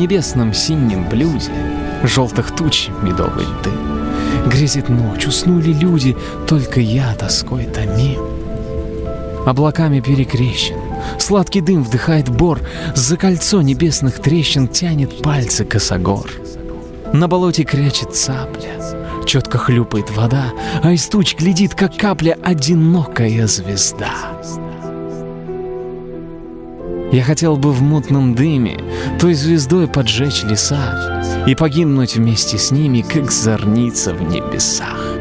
небесном синем блюде желтых туч медовый дым. Грезит ночь, уснули люди, только я тоской томим. Облаками перекрещен, сладкий дым вдыхает бор, за кольцо небесных трещин тянет пальцы косогор. На болоте крячет цапля, четко хлюпает вода, а из туч глядит, как капля, одинокая звезда. Я хотел бы в мутном дыме той звездой поджечь леса и погибнуть вместе с ними, как зорница в небесах.